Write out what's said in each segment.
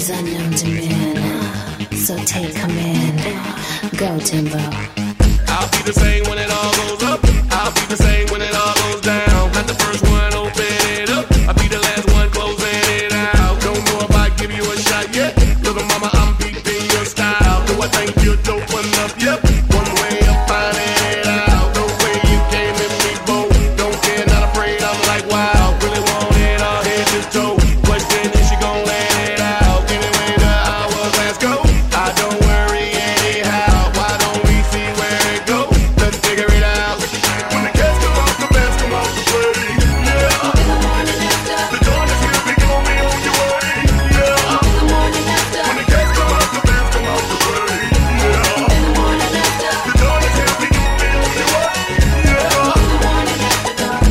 is unknown to men, so take command. Go, Timbo. I'll be the same when it all goes up. I'll be the same when it all goes down. Not the first one, open it up. I'll be the last one closing it out. Don't know if I give you a shot yet. Little mama, I'm peeping your style. Do I think you're dope enough? Yep. One way of finding it out. The way you came in me, bold. Don't care, not afraid. I'm like, wow. Really want it all head to toe. Question is she gon' let it out? Anyway, the hourglass go. I don't worry anyhow. Why don't we see where it goes? Let's figure it out. When the cats come off, the bands come off the play. Yeah. In the morning after. The dawn is here, big on me on your way. Yeah. In the morning after. When the cats come off, the bands come off the play. Yeah. In the morning after. The dawn is here, big on me on your way. Yeah. In the morning after dark.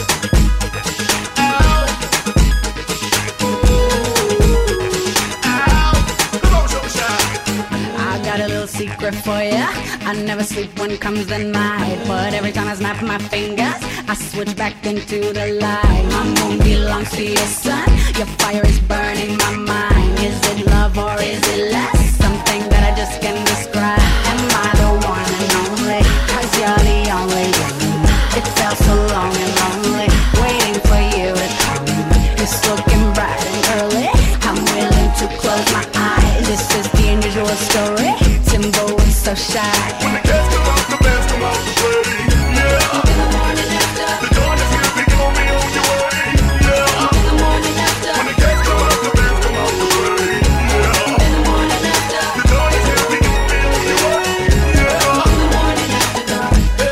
Come on, show shot. I got a little secret for ya. I never sleep when comes the night, but every time I snap my fingers, I switch back into the light. My moon belongs to your sun. Your fire is burning my mind. Is it love or is it less? Something that I just can't describe. Am I the one and only? 'Cause you're the only one. It felt so long and lonely, waiting for you to come. It's looking bright and early. I'm willing to close my eyes. This is the unusual story. Timbo is so shy. When the cats come off, the bands come off the play. Yeah. In the morning after. The dawn is here, big on me on your way. Yeah. In the morning after. When the cats come off, the bands come off the play. Yeah. In the morning after. The dawn is here, big on me on your way. Yeah. In the morning after dark.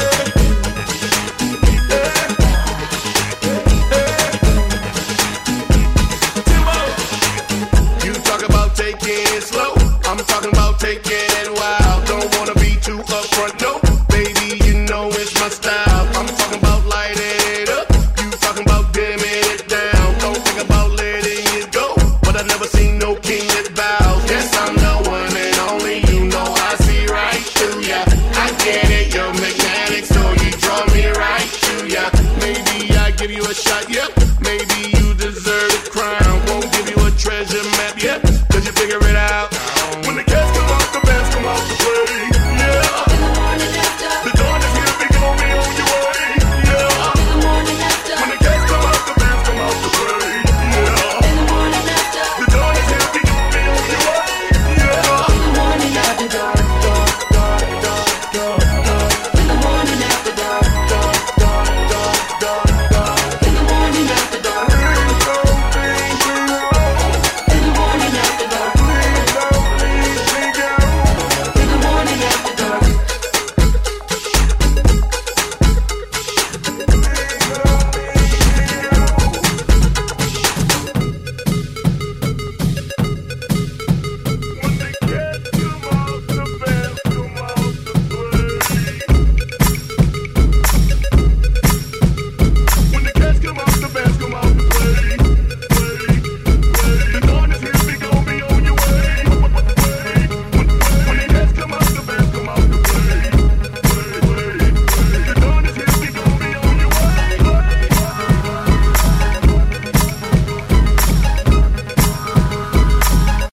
Timbo, you talk about taking it slow. I'm talking about taking it wild. Don't wanna be too upfront, no. Baby, you know it's my style. I'm talking about lighting it up. You talking about dimming it down. Don't think about letting it go. But I've never seen no king that bows. Yes, I'm the one and only. You know I see right through ya. I get it, you're magnetic, so you draw me right to ya. Maybe I give you a shot, yep. Maybe you deserve a crown. Won't give you a treasure map, yep. 'Cause you figure it out.